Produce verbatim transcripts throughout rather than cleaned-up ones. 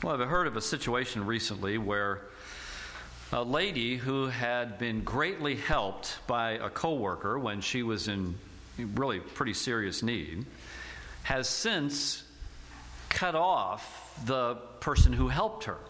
Well, I've heard of a situation recently where a lady who had been greatly helped by a coworker when she was in really pretty serious need has since cut off the person who helped her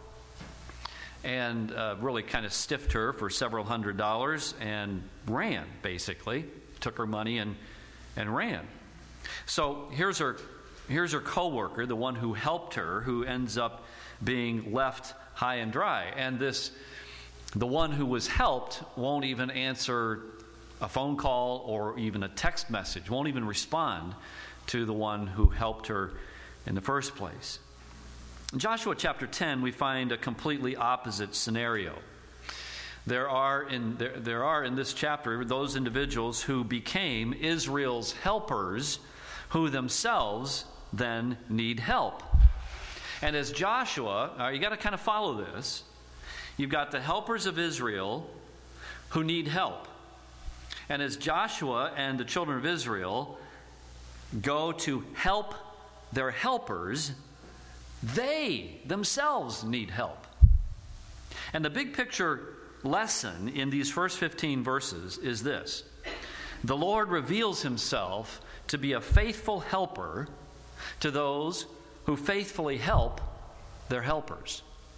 and uh, really kind of stiffed her for several hundred dollars and ran, basically. Took her money and, and ran. So here's her, here's her coworker, the one who helped her, who ends up being left high and dry. And this, the one who was helped won't even answer a phone call or even a text message, won't even respond to the one who helped her in the first place. In Joshua chapter ten, we find a completely opposite scenario. There are in there, there are in this chapter those individuals who became Israel's helpers, who themselves then need help. And as Joshua, uh, you got to kind of follow this. You've got the helpers of Israel who need help. And as Joshua and the children of Israel go to help their helpers, they themselves need help. And the big picture lesson in these first fifteen verses is this: the Lord reveals himself to be a faithful helper to those who faithfully help their helpers.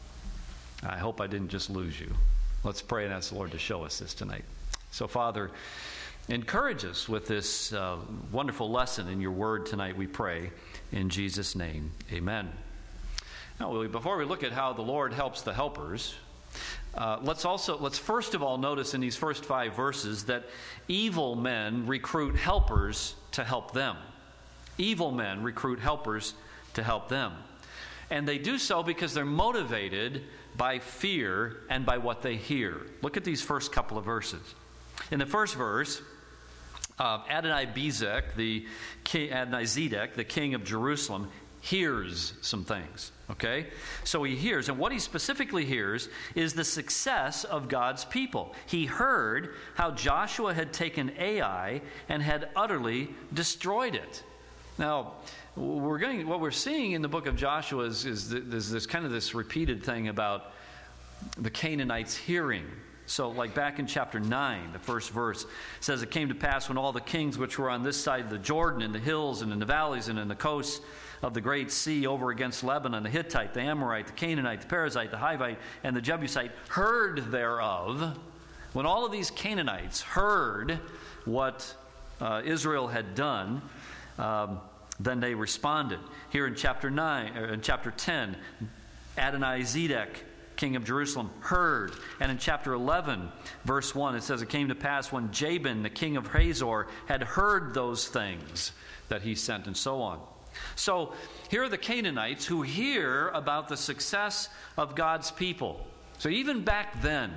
I hope I didn't just lose you. Let's pray and ask the Lord to show us this tonight. So, Father, encourage us with this uh, wonderful lesson in your word tonight, we pray. In Jesus' name, amen. Now, before we look at how the Lord helps the helpers, uh, let's also, let's first of all notice in these first five verses that evil men recruit helpers to help them. Evil men recruit helpers to help them. And they do so because they're motivated by fear and by what they hear. Look at these first couple of verses. In the first verse, uh, Adonai-Bezek, the king, Adonai-Zedek, the king of Jerusalem, hears some things. Okay? So he hears, and what he specifically hears is the success of God's people. He heard how Joshua had taken Ai and had utterly destroyed it. Now, we're going. What we're seeing in the book of Joshua is, is there's this kind of this repeated thing about the Canaanites hearing. So, like back in chapter nine, the first verse says, "It came to pass when all the kings which were on this side of the Jordan, in the hills and in the valleys and in the coasts of the great sea over against Lebanon, the Hittite, the Amorite, the Canaanite, the Perizzite, the Hivite, and the Jebusite heard thereof." When all of these Canaanites heard what uh, Israel had done, um, then they responded. Here in chapter nine, or in chapter ten, Adonai-Zedek, king of Jerusalem, heard. And in chapter eleven, verse one, it says, "It came to pass when Jabin, the king of Hazor, had heard those things that he sent," and so on. So here are the Canaanites who hear about the success of God's people. So even back then,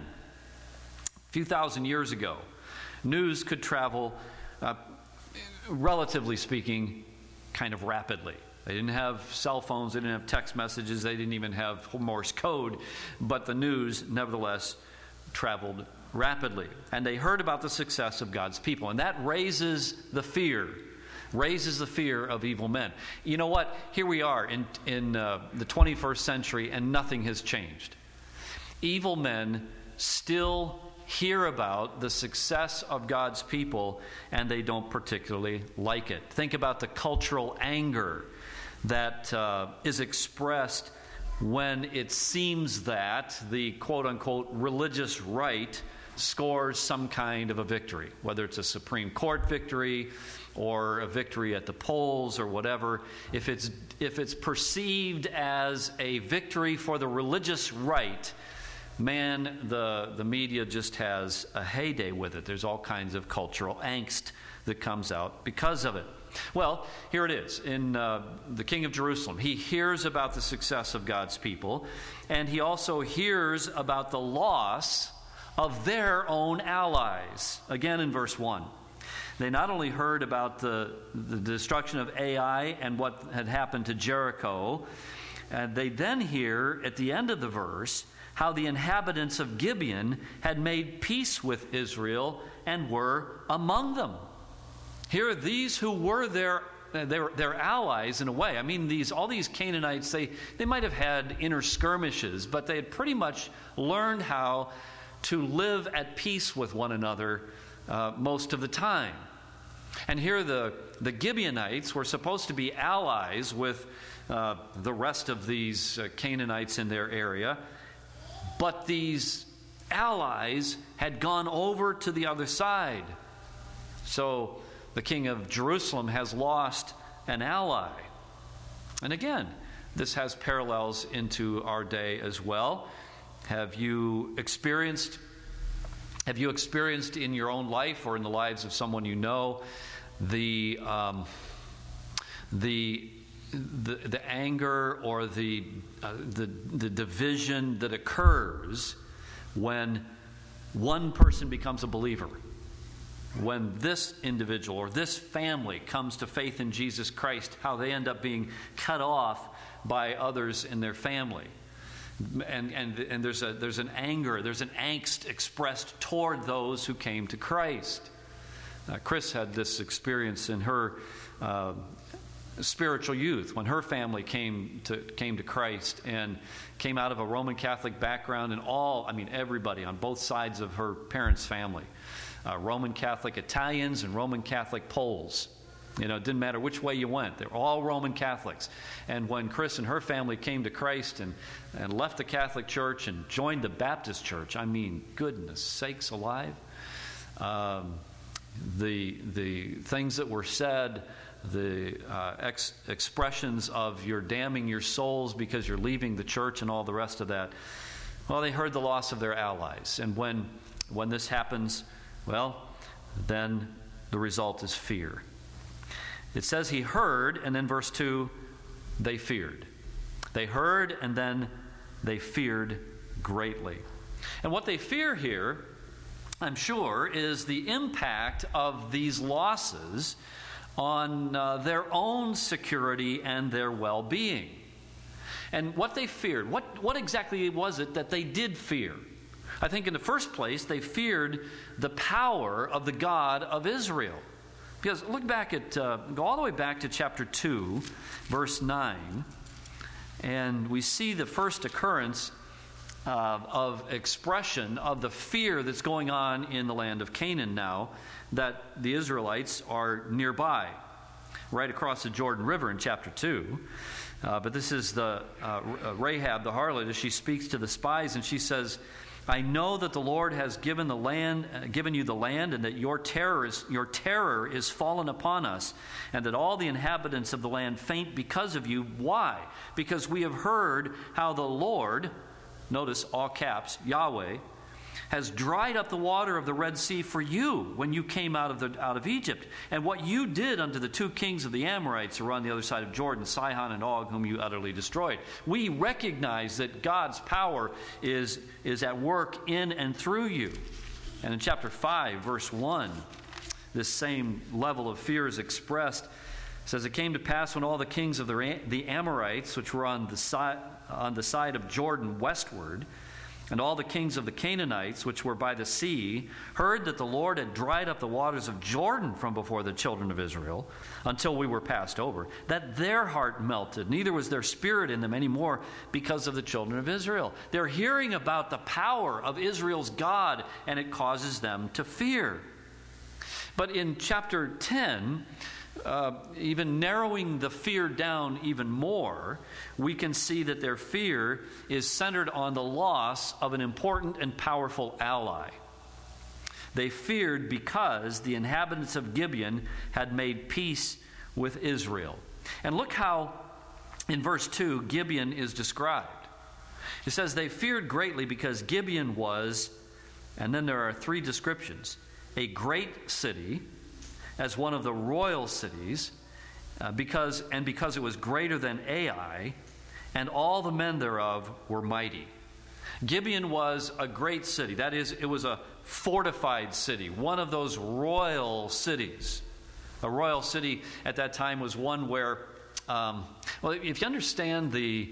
a few thousand years ago, news could travel, uh, relatively speaking, kind of rapidly. They didn't have cell phones, they didn't have text messages, they didn't even have Morse code, but the news nevertheless traveled rapidly. And they heard about the success of God's people, and that raises the fear, raises the fear of evil men. You know what? Here we are in, in uh, the twenty-first century, and nothing has changed. Evil men still hear about the success of God's people, and they don't particularly like it. Think about the cultural anger that uh, is expressed when it seems that the quote-unquote religious right scores some kind of a victory, whether it's a Supreme Court victory or a victory at the polls or whatever. If it's if it's perceived as a victory for the religious right, man, the, the media just has a heyday with it. There's all kinds of cultural angst that comes out because of it. Well, here it is. In uh, the king of Jerusalem, he hears about the success of God's people, and he also hears about the loss of their own allies. Again in verse one. They not only heard about the, the destruction of Ai and what had happened to Jericho, and they then hear at the end of the verse how the inhabitants of Gibeon had made peace with Israel and were among them. Here are these who were their they were they're allies in a way. I mean, these all these Canaanites, they, they might have had inner skirmishes, but they had pretty much learned how to live at peace with one another uh, most of the time. And here the, the Gibeonites were supposed to be allies with uh, the rest of these uh, Canaanites in their area, but these allies had gone over to the other side. So the king of Jerusalem has lost an ally. And again, this has parallels into our day as well. Have you experienced have you experienced in your own life or in the lives of someone you know the um, the the the anger or the uh, the the division that occurs when one person becomes a believer? When this individual or this family comes to faith in Jesus Christ, how they end up being cut off by others in their family. And and and there's a there's an anger, there's an angst expressed toward those who came to Christ. Uh, Chris had this experience in her uh, spiritual youth when her family came to came to Christ and came out of a Roman Catholic background, and all I mean everybody on both sides of her parents' family. Uh, Roman Catholic Italians and Roman Catholic Poles. You know, it didn't matter which way you went. They were all Roman Catholics. And when Chris and her family came to Christ and, and left the Catholic Church and joined the Baptist Church, I mean, goodness sakes alive. Um, the, the things that were said, the uh, ex- expressions of you're damning your souls because you're leaving the church and all the rest of that, well, they heard the loss of their allies. And when when this happens, well, then the result is fear. It says he heard, and then verse two, they feared. They heard, and then they feared greatly. And what they fear here, I'm sure, is the impact of these losses on uh, their own security and their well-being. And what they feared, what, what exactly was it that they did fear? I think in the first place, they feared the power of the God of Israel. Because look back at, uh, go all the way back to chapter two, verse nine, and we see the first occurrence uh, of expression of the fear that's going on in the land of Canaan now, that the Israelites are nearby, right across the Jordan River in chapter two. Uh, but this is the uh, Rahab, the harlot, as she speaks to the spies, and she says, I know that the Lord has given the land, uh, given you the land, and that your terror is your terror is fallen upon us, and that all the inhabitants of the land faint because of you. Why? Because we have heard how the Lord, notice all caps, Yahweh, has dried up the water of the Red Sea for you when you came out of the out of Egypt, and what you did unto the two kings of the Amorites who were on the other side of Jordan, Sihon and Og, whom you utterly destroyed. We recognize that God's power is, is at work in and through you. And in chapter five, verse one, this same level of fear is expressed. It says, it came to pass when all the kings of the, the Amorites, which were on the, side, on the side of Jordan westward, and all the kings of the Canaanites, which were by the sea, heard that the Lord had dried up the waters of Jordan from before the children of Israel, until we were passed over, that their heart melted, neither was there spirit in them anymore because of the children of Israel. They're hearing about the power of Israel's God, and it causes them to fear. But in chapter ten, Uh, even narrowing the fear down even more, we can see that their fear is centered on the loss of an important and powerful ally. They feared because the inhabitants of Gibeon had made peace with Israel. And look how in verse two Gibeon is described. It says they feared greatly because Gibeon was, and then there are three descriptions, a great city, as one of the royal cities, uh, because and because it was greater than Ai, and all the men thereof were mighty. Gibeon was a great city. That is, it was a fortified city, one of those royal cities. A royal city at that time was one where, um, well, if you understand the,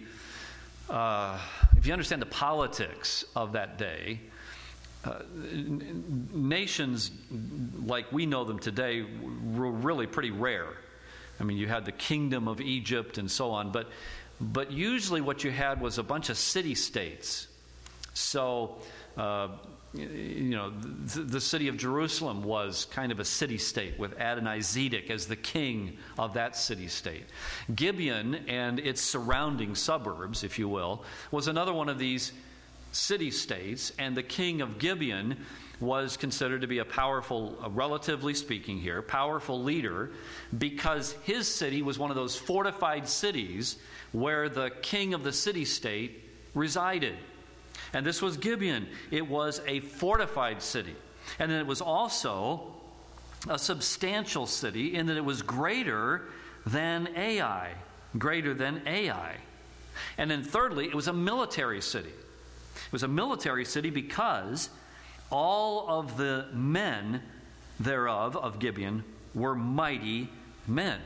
uh, if you understand the politics of that day, Uh, nations like we know them today were really pretty rare. I mean, you had the kingdom of Egypt and so on, but but usually what you had was a bunch of city-states. So, uh, you know, the, the city of Jerusalem was kind of a city-state with Adonai-Zedek as the king of that city-state. Gibeon and its surrounding suburbs, if you will, was another one of these city-states, and the king of Gibeon was considered to be a powerful, uh, relatively speaking here, powerful leader, because his city was one of those fortified cities where the king of the city-state resided. And this was Gibeon. It was a fortified city. And then it was also a substantial city in that it was greater than Ai. Greater than Ai. And then thirdly, it was a military city. It was a military city because all of the men thereof, of Gibeon, were mighty men.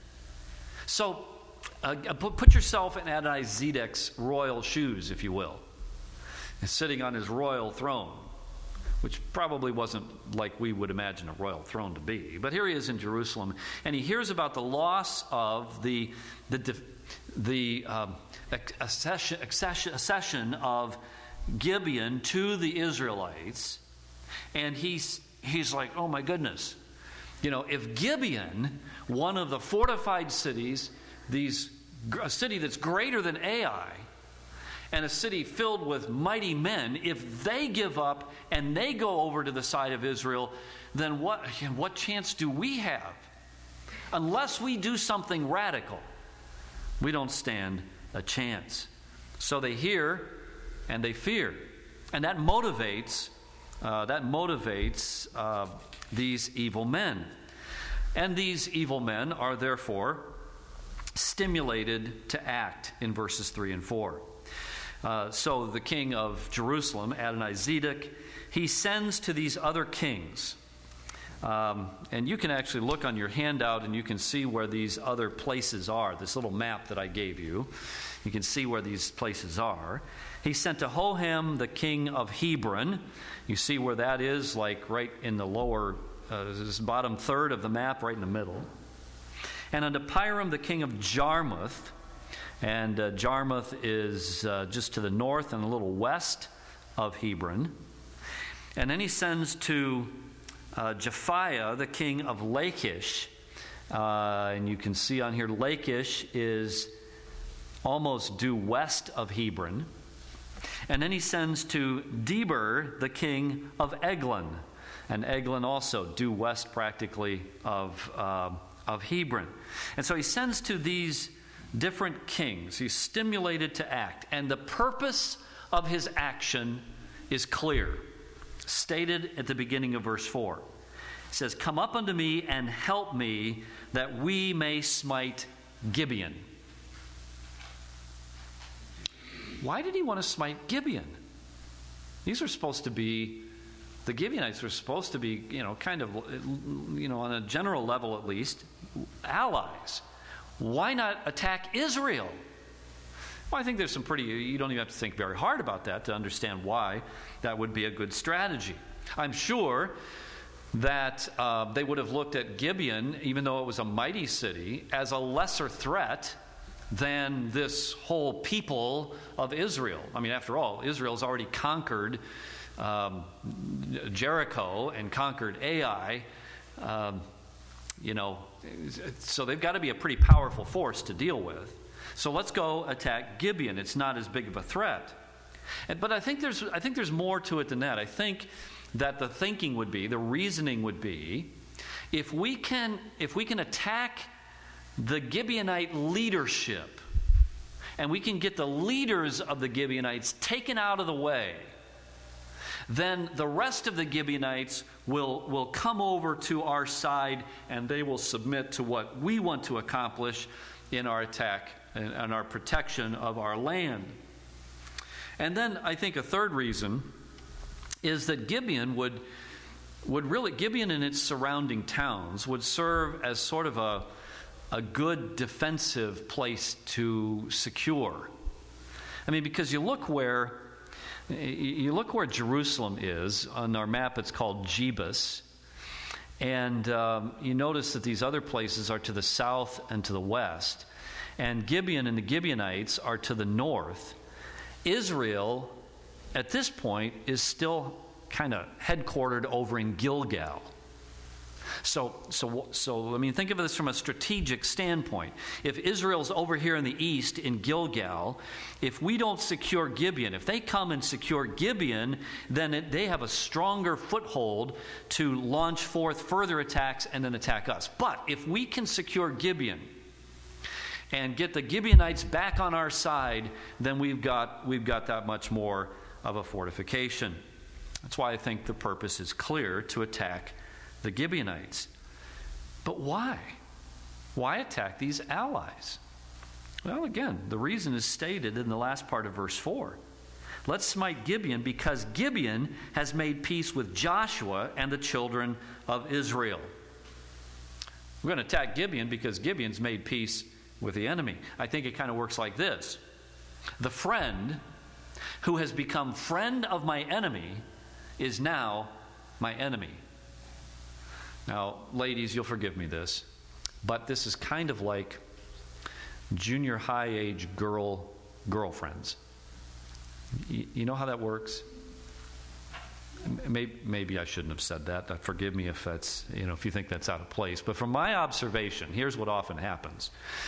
So, uh, put yourself in Adonai-Zedek's royal shoes, if you will. Sitting on his royal throne, which probably wasn't like we would imagine a royal throne to be. But here he is in Jerusalem, and he hears about the loss of the the the um, accession, accession, accession of Gibeon to the Israelites, and he's he's like, oh my goodness, you know, if Gibeon, one of the fortified cities, these a city that's greater than Ai, and a city filled with mighty men, if they give up and they go over to the side of Israel, then what what chance do we have? Unless we do something radical, we don't stand a chance. So they hear and they fear, and that motivates uh, that motivates uh, these evil men, and these evil men are therefore stimulated to act in verses three and four. Uh, so the king of Jerusalem, Adonai-Zedek, he sends to these other kings. Um, and you can actually look on your handout and you can see where these other places are. This little map that I gave you, you can see where these places are. He sent to Hoham, the king of Hebron. You see where that is, like right in the lower, uh, this bottom third of the map, right in the middle. And unto Piram, the king of Jarmuth. And uh, Jarmuth is uh, just to the north and a little west of Hebron. And then he sends to uh, Japhiah, the king of Lachish. Uh, and you can see on here, Lachish is almost due west of Hebron. And then he sends to Deber, the king of Eglon. And Eglon also due west practically of, uh, of Hebron. And so he sends to these different kings. He's stimulated to act. And the purpose of his action is clear. Stated at the beginning of verse four. It says, "Come up unto me and help me, that we may smite Gibeon." Why did he want to smite Gibeon? These are supposed to be, the Gibeonites were supposed to be, you know, kind of, you know, on a general level at least, allies. Why not attack Israel? Well, I think there's some pretty, you don't even have to think very hard about that to understand why that would be a good strategy. I'm sure that uh, they would have looked at Gibeon, even though it was a mighty city, as a lesser threat than this whole people of Israel. I mean, after all, Israel's already conquered um, Jericho and conquered Ai. Um, you know, so they've got to be a pretty powerful force to deal with. So let's go attack Gibeon. It's not as big of a threat. And, but I think there's I think there's more to it than that. I think that the thinking would be, the reasoning would be, if we can if we can attack the Gibeonite leadership, and we can get the leaders of the Gibeonites taken out of the way, then the rest of the Gibeonites will, will come over to our side, and they will submit to what we want to accomplish in our attack and, and our protection of our land. And then I think a third reason is that Gibeon would, would really, Gibeon and its surrounding towns would serve as sort of a a good defensive place to secure. I mean, because you look where you look where Jerusalem is on our map. It's called Jebus, And um, you notice that these other places are to the south and to the west. And Gibeon and the Gibeonites are to the north. Israel, at this point, is still kind of headquartered over in Gilgal. So, so, so, I mean, think of this from a strategic standpoint. If Israel's over here in the east in Gilgal, if we don't secure Gibeon, if they come and secure Gibeon, then it, they have a stronger foothold to launch forth further attacks and then attack us. But if we can secure Gibeon and get the Gibeonites back on our side, then we've got, we've got that much more of a fortification. That's why I think the purpose is clear, to attack the Gibeonites. But why? Why attack these allies? Well, again, the reason is stated in the last part of verse four. Let's smite Gibeon because Gibeon has made peace with Joshua and the children of Israel. We're going to attack Gibeon because Gibeon's made peace with the enemy. I think it kind of works like this. The friend who has become friend of my enemy is now my enemy. Now, ladies, you'll forgive me this, but this is kind of like junior high age girl girlfriends. You, you know how that works? Maybe, maybe I shouldn't have said that. Forgive me if that's, you know, if you think that's out of place. But from my observation, here's what often happens.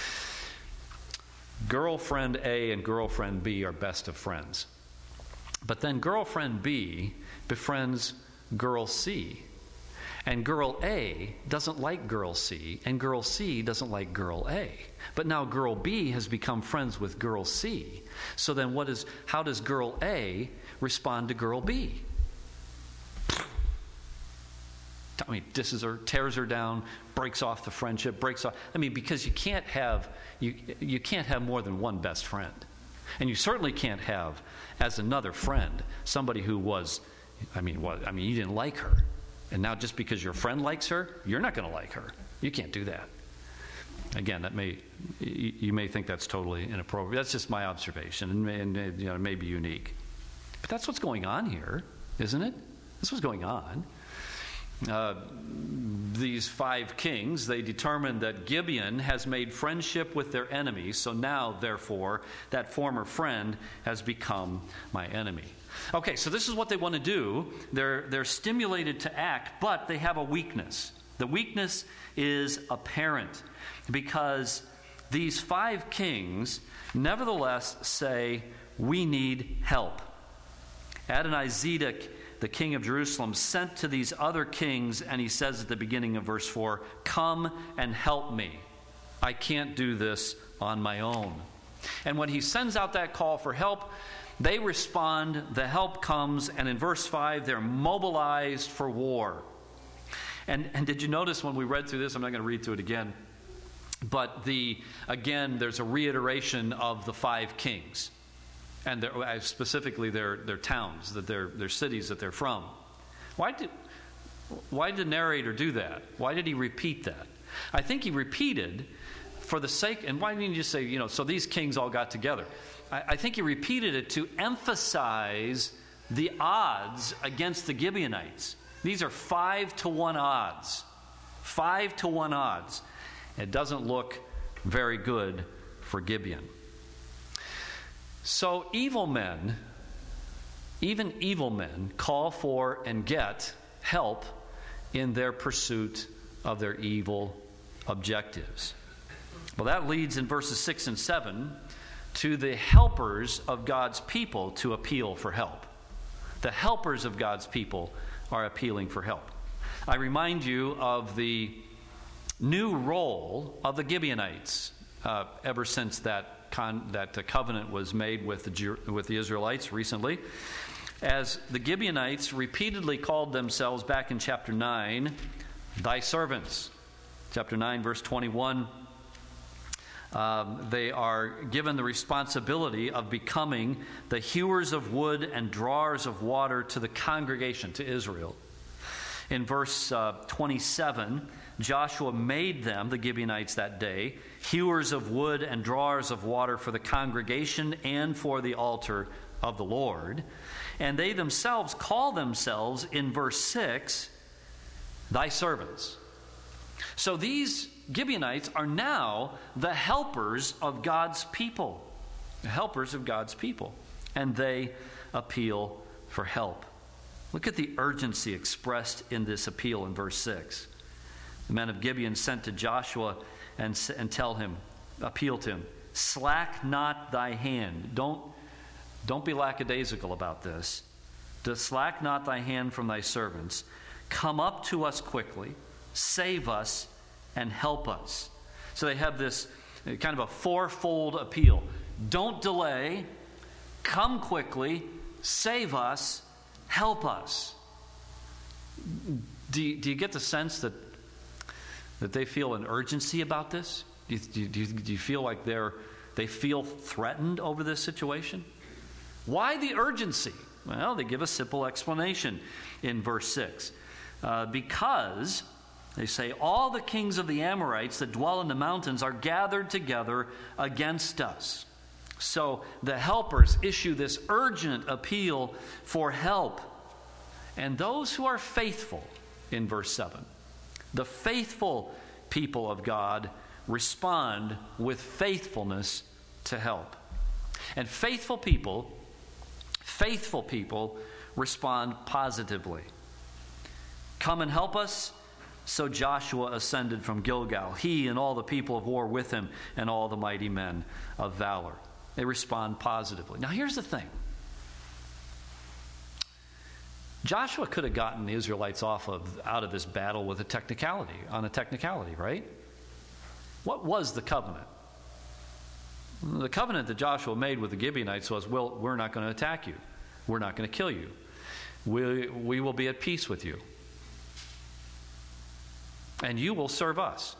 Girlfriend A and girlfriend B are best of friends. But then girlfriend B befriends girl C. And girl A doesn't like girl C, and girl C doesn't like girl A. But now girl B has become friends with girl C. So then what is, how does girl A respond to girl B? I mean, disses her, tears her down, breaks off the friendship, breaks off. I mean, because you can't have you you can't have more than one best friend. And you certainly can't have, as another friend, somebody who was, I mean, what, I mean, you didn't like her. And now just because your friend likes her, you're not going to like her. You can't do that. Again, that may you may think that's totally inappropriate. That's just my observation, and, may, and you know, it may be unique. But that's what's going on here, isn't it? That's what's going on. Uh, these five kings, they determined that Gibeon has made friendship with their enemies, so now, therefore, that former friend has become my enemy. Okay, so this is what they want to do. They're, they're stimulated to act, but they have a weakness. The weakness is apparent because these five kings nevertheless say, we need help. Adonizedek, the king of Jerusalem, sent to these other kings, and he says at the beginning of verse four, come and help me. I can't do this on my own. And when he sends out that call for help, they respond, the help comes, and in verse five, they're mobilized for war. And, and did you notice when we read through this, I'm not going to read through it again, but the again, there's a reiteration of the five kings. And their, specifically their, their towns, that their, their cities that they're from. Why did, why did the narrator do that? Why did he repeat that? I think he repeated for the sake, and why didn't he just say, you know, so these kings all got together? I, I think he repeated it to emphasize the odds against the Gibeonites. These are five to one odds. Five to one odds. It doesn't look very good for Gibeon. So evil men, even evil men, call for and get help in their pursuit of their evil objectives. Well, that leads in verses six and seven to the helpers of God's people to appeal for help. The helpers of God's people are appealing for help. I remind you of the new role of the Gibeonites uh, ever since that Con, that uh, covenant was made with the, with the Israelites recently, as the Gibeonites repeatedly called themselves back in chapter nine, thy servants. Chapter nine, verse twenty-one, um, they are given the responsibility of becoming the hewers of wood and drawers of water to the congregation, to Israel. In verse uh, twenty-seven, Joshua made them, the Gibeonites that day, hewers of wood and drawers of water for the congregation and for the altar of the Lord. And they themselves call themselves, in verse six, thy servants. So these Gibeonites are now the helpers of God's people. The helpers of God's people. And they appeal for help. Look at the urgency expressed in this appeal in verse six. The men of Gibeon sent to Joshua and, and tell him, appeal to him, slack not thy hand. Don't, don't be lackadaisical about this. Slack not thy hand from thy servants. Come up to us quickly, save us, and help us. So they have this kind of a fourfold appeal. Don't delay. Come quickly. Save us. Help us. Do you, do you get the sense that that they feel an urgency about this? Do you, do you, do you feel like they're they feel threatened over this situation? Why the urgency? Well, they give a simple explanation in verse six. Uh, because, they say, all the kings of the Amorites that dwell in the mountains are gathered together against us. So the helpers issue this urgent appeal for help. And those who are faithful, in verse seven, the faithful people of God respond with faithfulness to help. And faithful people Faithful people respond positively. Come and help us. So Joshua ascended from Gilgal, he and all the people of war with him, and all the mighty men of valor. They respond positively. Now here's the thing. Joshua could have gotten the Israelites off of out of this battle with a technicality, on a technicality, right? What was the covenant? The covenant that Joshua made with the Gibeonites was, well, we're not going to attack you. We're not going to kill you. We, we will be at peace with you. And you will serve us.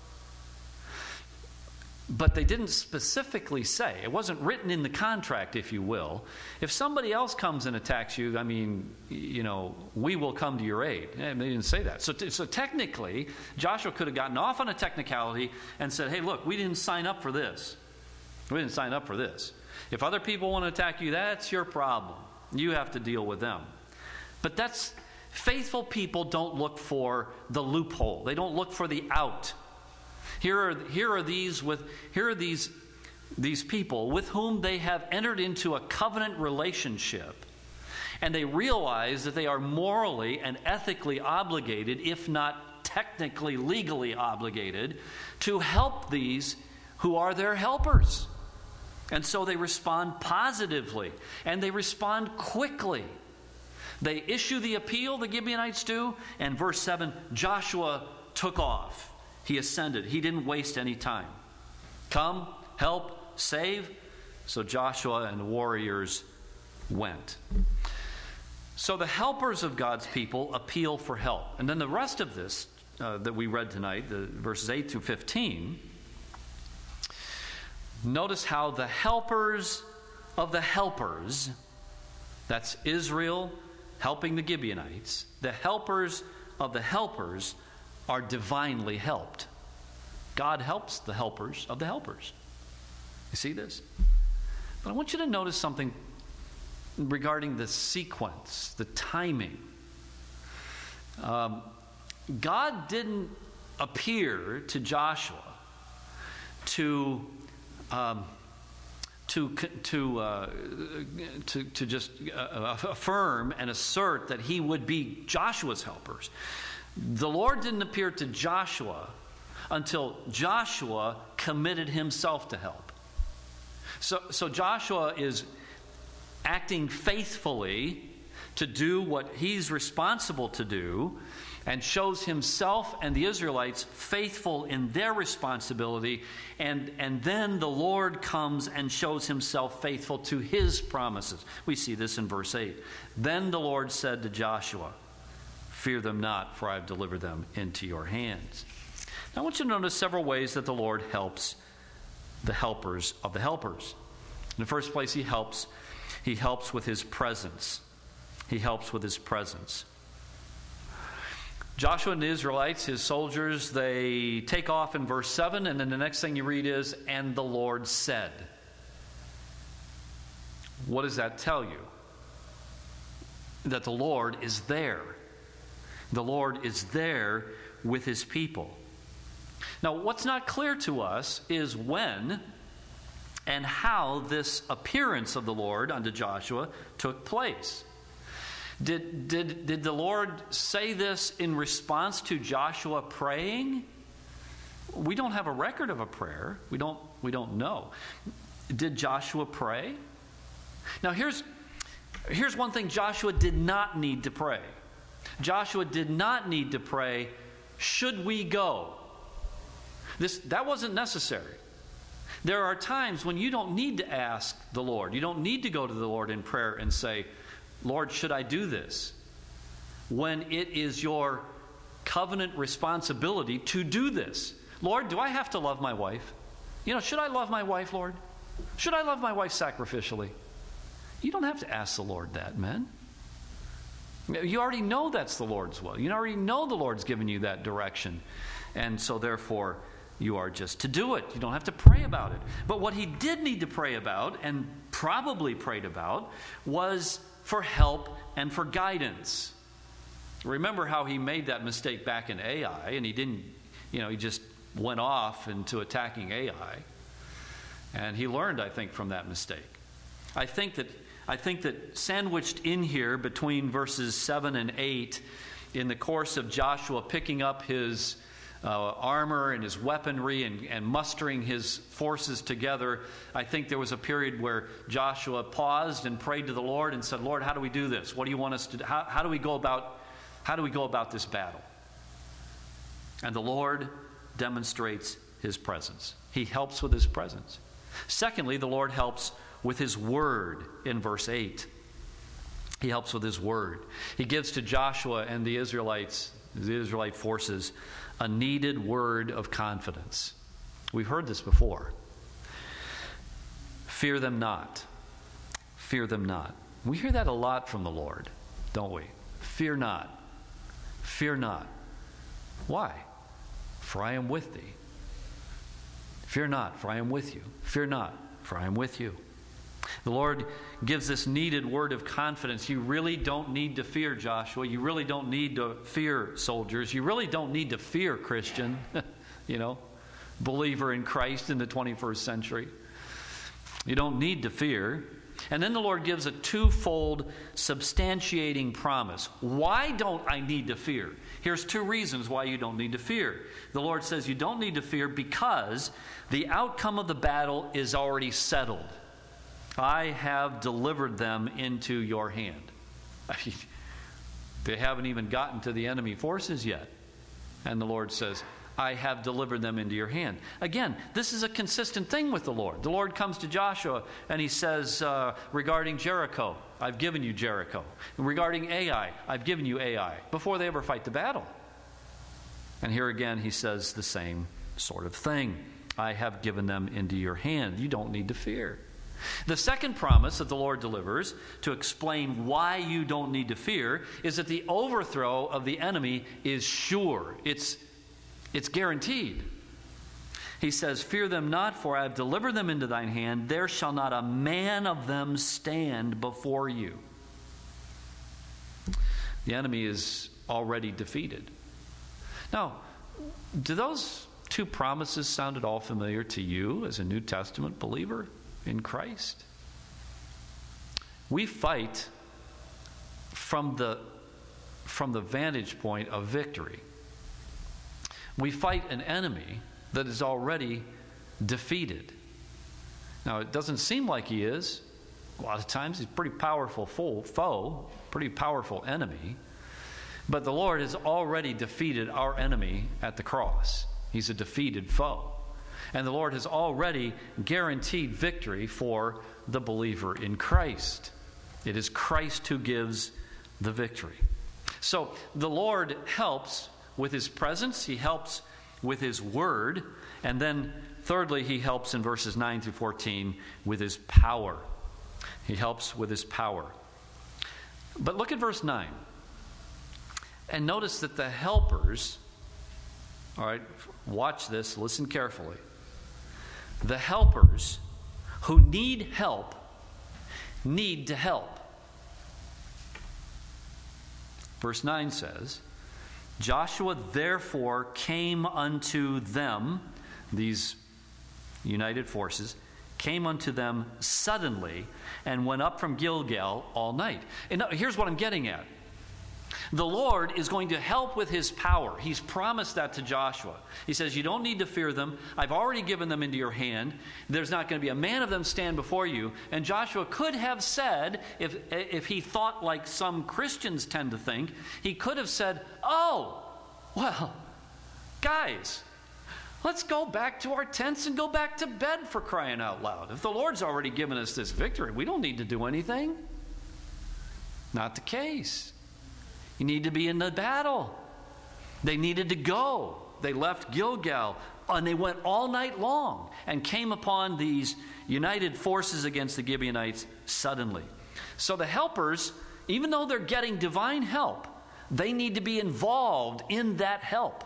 But they didn't specifically say, it wasn't written in the contract, if you will, if somebody else comes and attacks you, I mean, you know, we will come to your aid. And they didn't say that. So, t- so technically, Joshua could have gotten off on a technicality and said, hey, look, we didn't sign up for this. We didn't sign up for this. If other people want to attack you, that's your problem. You have to deal with them. But that's, faithful people don't look for the loophole. They don't look for the out. Here are, here are these with here are these, these people with whom they have entered into a covenant relationship. And they realize that they are morally and ethically obligated, if not technically legally obligated, to help these who are their helpers. And so they respond positively, and they respond quickly. They issue the appeal, the Gibeonites do, and verse seven, Joshua took off. He ascended. He didn't waste any time. Come, help, save. So Joshua and the warriors went. So the helpers of God's people appeal for help. And then the rest of this uh, that we read tonight, the verses eight through fifteen, notice how the helpers of the helpers, that's Israel helping the Gibeonites, the helpers of the helpers are divinely helped. God helps the helpers of the helpers. You see this? But I want you to notice something regarding the sequence, the timing. Um, God didn't appear to Joshua to um, to to, uh, to to just uh, affirm and assert that he would be Joshua's helpers. The Lord didn't appear to Joshua until Joshua committed himself to help. So, so Joshua is acting faithfully to do what he's responsible to do, and shows himself and the Israelites faithful in their responsibility, and, and then the Lord comes and shows himself faithful to his promises. We see this in verse eight. Then the Lord said to Joshua, fear them not, for I have delivered them into your hands. Now I want you to notice several ways that the Lord helps the helpers of the helpers. In the first place, he helps, he helps with his presence. He helps with his presence. Joshua and the Israelites, his soldiers, they take off in verse seven, and then the next thing you read is, and the Lord said. What does that tell you? That the Lord is there. The Lord is there with his people. Now, what's not clear to us is when and how this appearance of the Lord unto Joshua took place. Did, did, did the Lord say this in response to Joshua praying? We don't have a record of a prayer. We don't, we don't know. Did Joshua pray? Now, here's, here's one thing Joshua did not need to pray. Joshua did not need to pray, should we go? This, that wasn't necessary. There are times when you don't need to ask the Lord. You don't need to go to the Lord in prayer and say, Lord, should I do this? When it is your covenant responsibility to do this. Lord, do I have to love my wife? You know, should I love my wife, Lord? Should I love my wife sacrificially? You don't have to ask the Lord that, men. You already know that's the Lord's will. You already know the Lord's given you that direction. And so therefore, you are just to do it. You don't have to pray about it. But what he did need to pray about, and probably prayed about, was for help and for guidance. Remember how he made that mistake back in Ai, and he didn't, you know, he just went off into attacking Ai. And he learned, I think, from that mistake. I think that I think that sandwiched in here between verses seven and eight, in the course of Joshua picking up his uh, armor and his weaponry and, and mustering his forces together, I think there was a period where Joshua paused and prayed to the Lord and said, Lord, how do we do this? What do you want us to do? How, how do we go about, how do we go about this battle? And the Lord demonstrates his presence. He helps with his presence. Secondly, the Lord helps with his word in verse eight. He helps with his word. He gives to Joshua and the Israelites, the Israelite forces, a needed word of confidence. We've heard this before. Fear them not. Fear them not. We hear that a lot from the Lord, don't we? Fear not. Fear not. Why? For I am with thee. Fear not, for I am with you. Fear not, for I am with you. The Lord gives this needed word of confidence. You really don't need to fear, Joshua. You really don't need to fear, soldiers. You really don't need to fear, Christian, you know, believer in Christ in the twenty-first century. You don't need to fear. And then the Lord gives a twofold substantiating promise. Why don't I need to fear? Here's two reasons why you don't need to fear. The Lord says you don't need to fear because the outcome of the battle is already settled. I have delivered them into your hand. I mean, they haven't even gotten to the enemy forces yet. And the Lord says, I have delivered them into your hand. Again, this is a consistent thing with the Lord. The Lord comes to Joshua and he says, uh, regarding Jericho, I've given you Jericho. And regarding Ai, I've given you Ai, before they ever fight the battle. And here again, he says the same sort of thing. I have given them into your hand. You don't need to fear. The second promise that the Lord delivers to explain why you don't need to fear is that the overthrow of the enemy is sure. It's, it's guaranteed. He says, fear them not, for I have delivered them into thine hand. There shall not a man of them stand before you. The enemy is already defeated. Now, do those two promises sound at all familiar to you as a New Testament believer in Christ? We fight from the, from the vantage point of victory. We fight an enemy that is already defeated. Now, it doesn't seem like he is. A lot of times he's a pretty powerful foe, pretty powerful enemy. But the Lord has already defeated our enemy at the cross. He's a defeated foe. And the Lord has already guaranteed victory for the believer in Christ. It is Christ who gives the victory. So the Lord helps with his presence. He helps with his word. And then thirdly, he helps in verses nine through fourteen with his power. He helps with his power. But look at verse nine. And notice that the helpers, all right, watch this, listen carefully. The helpers who need help need to help. Verse nine says, Joshua therefore came unto them, these united forces, came unto them suddenly and went up from Gilgal all night. And now, here's what I'm getting at. The Lord is going to help with his power. He's promised that to Joshua. He says, you don't need to fear them. I've already given them into your hand. There's not going to be a man of them stand before you. And Joshua could have said, if, if he thought like some Christians tend to think, he could have said, oh, well, guys, let's go back to our tents and go back to bed, for crying out loud. If the Lord's already given us this victory, we don't need to do anything. Not the case. You need to be in the battle. They needed to go. They left Gilgal, and they went all night long and came upon these united forces against the Gibeonites suddenly. So the helpers, even though they're getting divine help, they need to be involved in that help.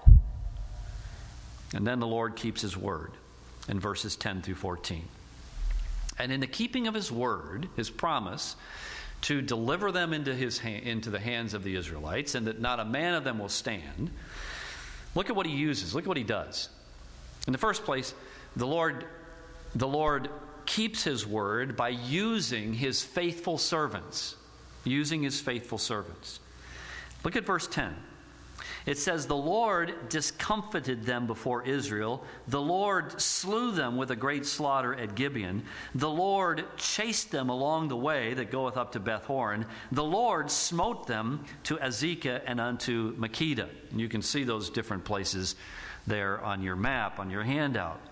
And then the Lord keeps his word in verses ten through fourteen. And in the keeping of his word, his promise, to deliver them into his ha- into the hands of the Israelites, and that not a man of them will stand. Look at what he uses. Look at what he does. In the first place, the Lord, the Lord keeps his word by using his faithful servants. Using his faithful servants. Look at verse ten. It says, the Lord discomfited them before Israel. The Lord slew them with a great slaughter at Gibeon. The Lord chased them along the way that goeth up to Beth-horon. The Lord smote them to Azekah and unto Makkedah. And you can see those different places there on your map, on your handout.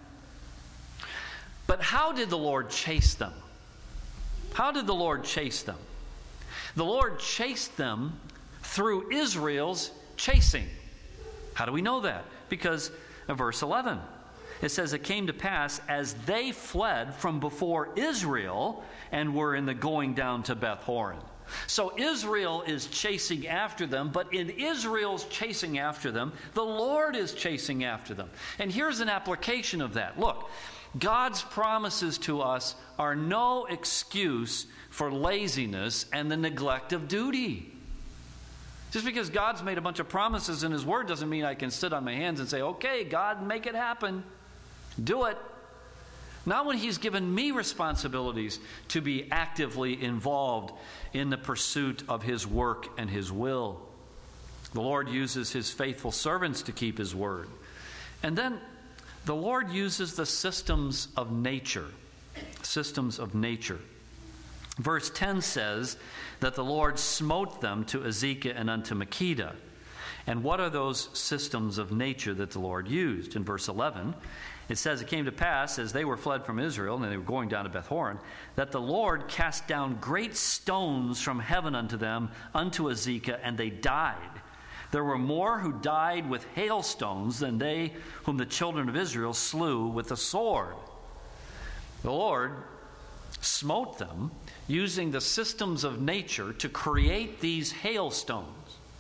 But how did the Lord chase them? How did the Lord chase them? The Lord chased them through Israel's chasing. How do we know that? Because of verse eleven. It says, it came to pass as they fled from before Israel and were in the going down to Beth-horon. So Israel is chasing after them, but in Israel's chasing after them, the Lord is chasing after them. And here's an application of that. Look, God's promises to us are no excuse for laziness and the neglect of duty. Just because God's made a bunch of promises in his word doesn't mean I can sit on my hands and say, okay, God, make it happen. Do it. Not when he's given me responsibilities to be actively involved in the pursuit of his work and his will. The Lord uses his faithful servants to keep his word. And then the Lord uses the systems of nature. Systems of nature. Verse ten says that the Lord smote them to Azekah and unto Makkedah. And what are those systems of nature that the Lord used? In verse eleven, it says, it came to pass, as they were fled from Israel, and they were going down to Beth-horon, that the Lord cast down great stones from heaven unto them, unto Azekah, and they died. There were more who died with hailstones than they whom the children of Israel slew with the sword. The Lord smote them using the systems of nature to create these hailstones.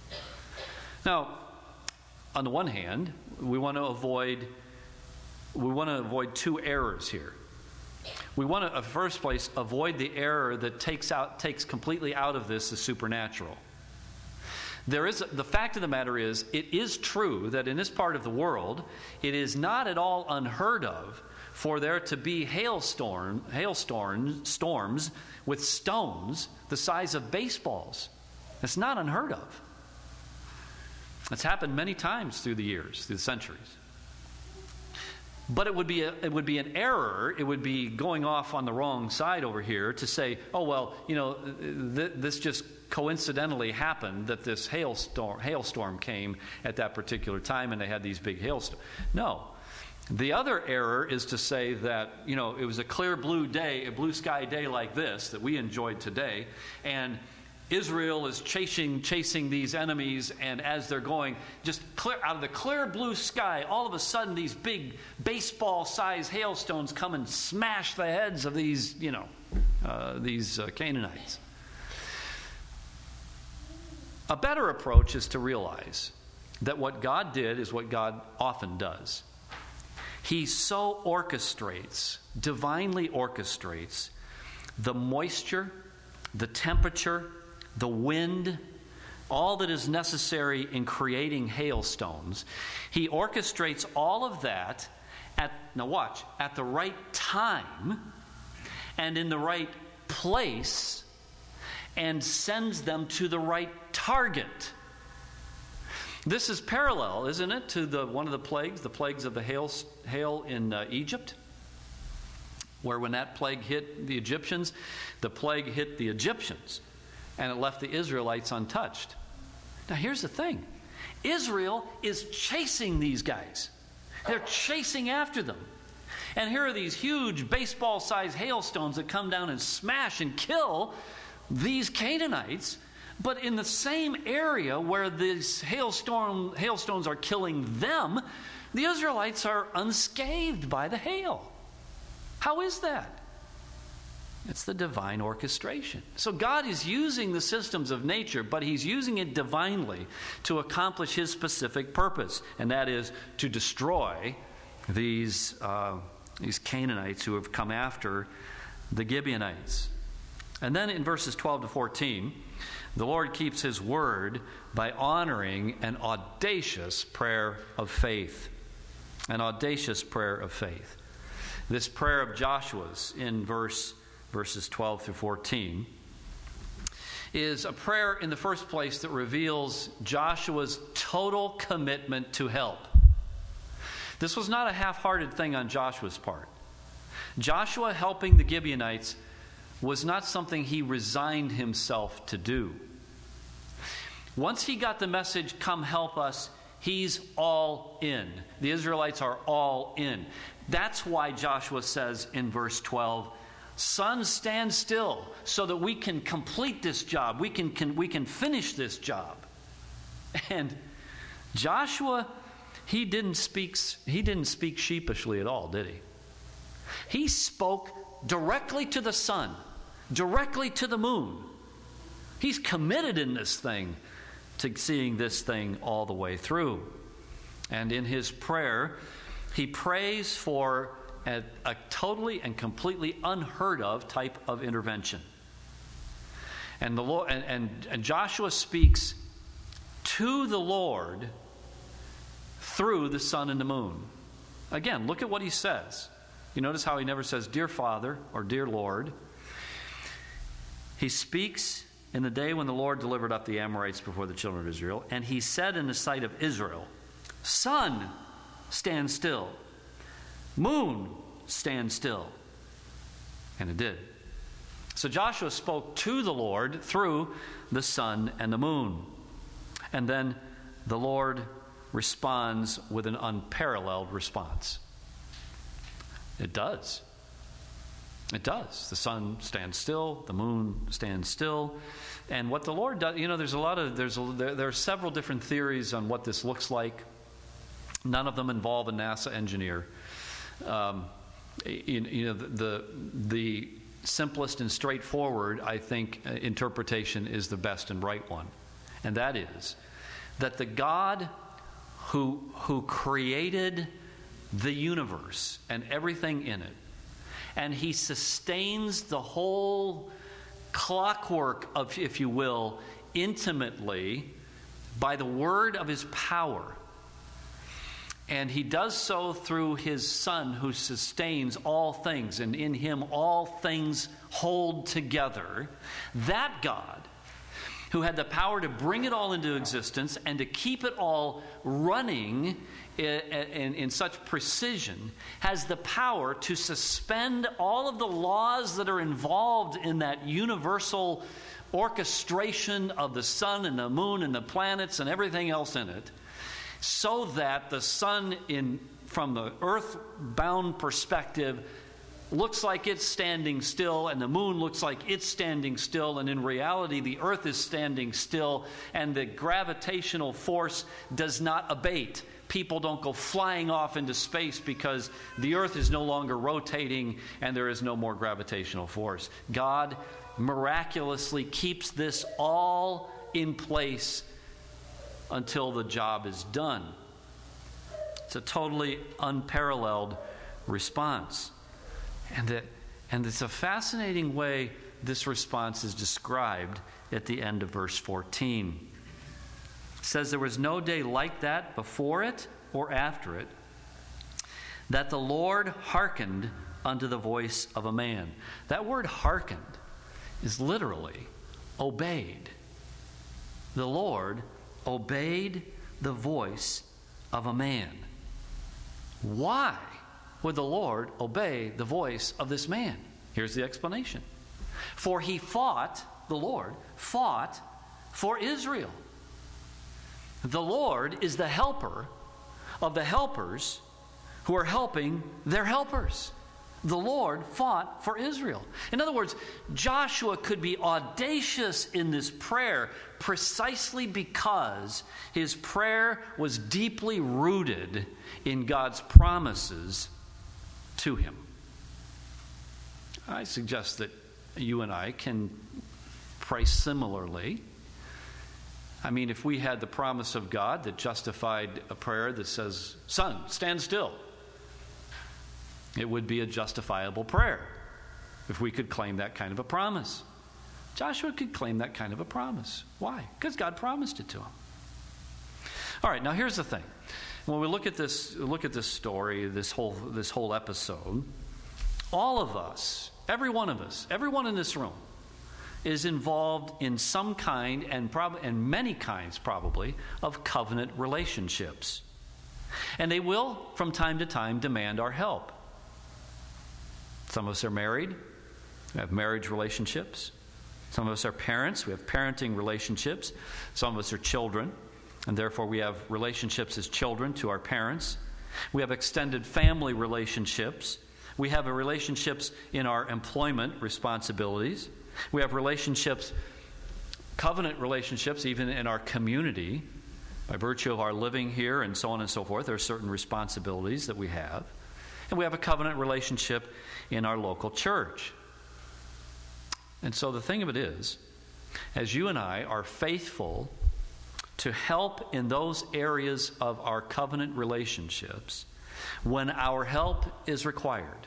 Now, on the one hand, we want to avoid we want to avoid two errors here. We want to, in the first place, avoid the error that takes out takes completely out of this the supernatural. There is the fact of the matter is, it is true that in this part of the world, it is not at all unheard of for there to be hailstorm, hailstorm storms with stones the size of baseballs. It's not unheard of. It's happened many times through the years, through the centuries. But it would be a, it would be an error. It would be going off on the wrong side over here to say, oh well, you know, th- this just coincidentally happened that this hailstorm hailstorm came at that particular time, and they had these big hailstorms. No. The other error is to say that, you know, it was a clear blue day, a blue sky day like this that we enjoyed today, and Israel is chasing chasing these enemies, and as they're going, just clear out of the clear blue sky, all of a sudden these big baseball-sized hailstones come and smash the heads of these, you know, uh, these uh, Canaanites. A better approach is to realize that what God did is what God often does. He so orchestrates, divinely orchestrates, the moisture, the temperature, the wind, all that is necessary in creating hailstones. He orchestrates all of that at, now watch, at the right time and in the right place, and sends them to the right target. This is parallel, isn't it, to the one of the plagues, the plagues of the hail, hail in uh, Egypt, where when that plague hit the Egyptians, the plague hit the Egyptians, and it left the Israelites untouched. Now here's the thing. Israel is chasing these guys. They're chasing after them. And here are these huge baseball-sized hailstones that come down and smash and kill these Canaanites. But in the same area where these hailstorm, hailstones are killing them, the Israelites are unscathed by the hail. How is that? It's the divine orchestration. So God is using the systems of nature, but He's using it divinely to accomplish His specific purpose, and that is to destroy these, uh, these Canaanites who have come after the Gibeonites. And then in verses twelve to fourteen, the Lord keeps His word by honoring an audacious prayer of faith. An audacious prayer of faith. This prayer of Joshua's in verse verses twelve through fourteen is a prayer in the first place that reveals Joshua's total commitment to help. This was not a half-hearted thing on Joshua's part. Joshua helping the Gibeonites was not something he resigned himself to do. Once he got the message, come help us, he's all in. The Israelites are all in. That's why Joshua says in verse twelve, sun, stand still so that we can complete this job. We can, can, we can finish this job. And Joshua, he didn't speak, he didn't speak sheepishly at all, did he? He spoke directly to the sun, directly to the moon. He's committed in this thing to seeing this thing all the way through. And in his prayer, he prays for a, a totally and completely unheard of type of intervention. And the Lord and, and, and Joshua speaks to the Lord through the sun and the moon. Again, look at what he says. You notice how he never says, "Dear Father" or "Dear Lord." He speaks in the day when the Lord delivered up the Amorites before the children of Israel, and he said in the sight of Israel, "Sun, stand still. Moon, stand still." And it did. So Joshua spoke to the Lord through the sun and the moon. And then the Lord responds with an unparalleled response. It does. It does. The sun stands still. The moon stands still. And what the Lord does, you know, there's a lot of, there's a, there, there are several different theories on what this looks like. None of them involve a NASA engineer. Um, you, you know, the, the the simplest and straightforward, I think, uh, interpretation is the best and right one. And that is that the God who who created the universe and everything in it, and he sustains the whole clockwork of, if you will, intimately by the word of his power. And he does so through his Son, who sustains all things, and in him all things hold together. That God, who had the power to bring it all into existence and to keep it all running in, in, in such precision, has the power to suspend all of the laws that are involved in that universal orchestration of the sun and the moon and the planets and everything else in it, so that the sun, in from the earthbound perspective, looks like it's standing still, and the moon looks like it's standing still, and in reality the earth is standing still, and the gravitational force does not abate. People don't go flying off into space because the earth is no longer rotating and there is no more gravitational force. God miraculously keeps this all in place until the job is done. It's a totally unparalleled response. And, it, and it's a fascinating way this response is described at the end of verse fourteen. says there was no day like that before it or after it, that the Lord hearkened unto the voice of a man. That word hearkened is literally obeyed. The Lord obeyed the voice of a man. Why would the Lord obey the voice of this man? Here's the explanation. For he fought, the Lord fought for Israel. The Lord is the helper of the helpers who are helping their helpers. The Lord fought for Israel. In other words, Joshua could be audacious in this prayer precisely because his prayer was deeply rooted in God's promises to him. I suggest that you and I can pray similarly. I mean, if we had the promise of God that justified a prayer that says, "Son, stand still," it would be a justifiable prayer if we could claim that kind of a promise. Joshua could claim that kind of a promise. Why? Because God promised it to him. All right, now here's the thing. When we look at this, look at this story, this whole this whole episode, all of us, every one of us, everyone in this room, is involved in some kind and prob- and many kinds probably of covenant relationships. And they will, from time to time, demand our help. Some of us are married, we have marriage relationships. Some of us are parents, we have parenting relationships. Some of us are children, and therefore we have relationships as children to our parents. We have extended family relationships. We have relationships in our employment responsibilities. We have relationships, covenant relationships, even in our community. By virtue of our living here and so on and so forth, there are certain responsibilities that we have. And we have a covenant relationship in our local church. And so the thing of it is, as you and I are faithful to help in those areas of our covenant relationships, when our help is required,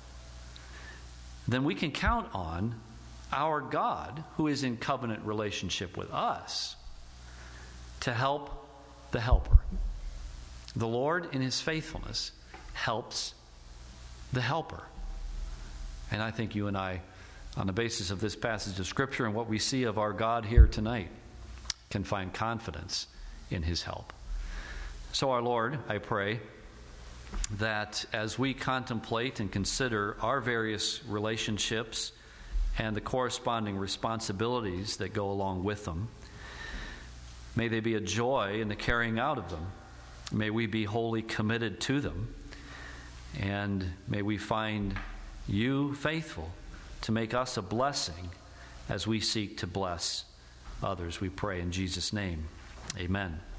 then we can count on our God, who is in covenant relationship with us, to help the helper. The Lord, in his faithfulness, helps the helper. And I think you and I, on the basis of this passage of Scripture and what we see of our God here tonight, can find confidence in his help. So our Lord, I pray that as we contemplate and consider our various relationships and the corresponding responsibilities that go along with them, may they be a joy in the carrying out of them. May we be wholly committed to them. And may we find you faithful to make us a blessing as we seek to bless others. We pray in Jesus' name. Amen.